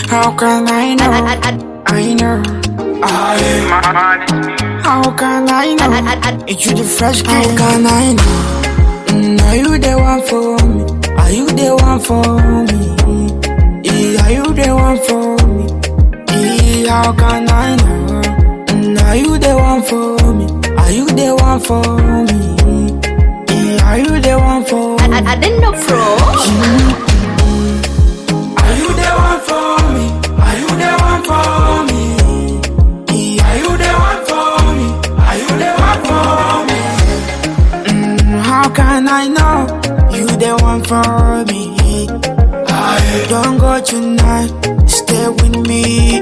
How can I know? I know. How can I know? It's you the fresh kid. How can I know? Are you the one for me? Are you the one for me? Are you the one for me? How can I know? Are you the one for me? Are you the one for me? Are you the one for me? I didn't know, bro. Are you the one for me? Are you the one for me? Are you the one for me? Are you the one for me? How can I know you the one for me? Don't go tonight, stay with me.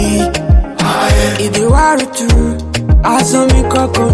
If you are true, I saw me coco.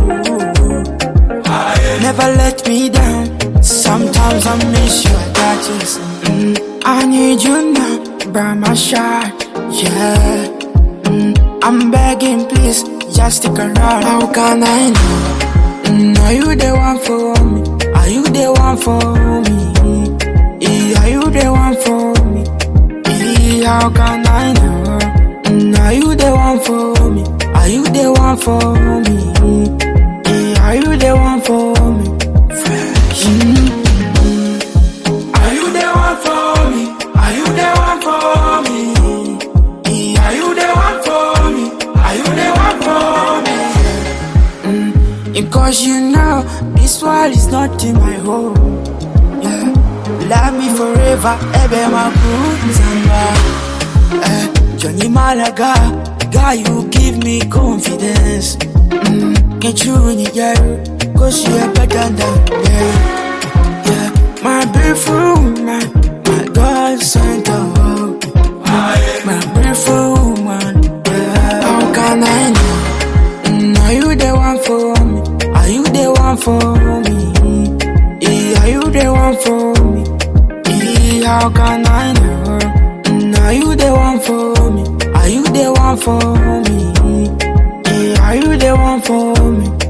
Never let me down. Sometimes I miss you, that is. I need you now, by my shot, yeah. I'm begging, please, just stick around. How can I know? Are you the one for me? Are you the one for me? Are you the one for me? How can I know? Are you the one for me? Are you the one for me? Are you the one for me? Fresh. Are you the one for me? Are you the one for me? Are you the one for me? Are you the one for me? Because you know this world is not in my home. Yeah. Love me forever, ebe makuzanga. Johnny Malaga, guy, you give me confidence. Can't you really get it? Cause you're better than yeah. My beautiful woman, my God sent her. My beautiful woman, yeah. How can I know? Are you the one for me? Are you the one for me? Are you the one for me? How can I know? Are you the one for me? Are you the one for me? Are you the one for me?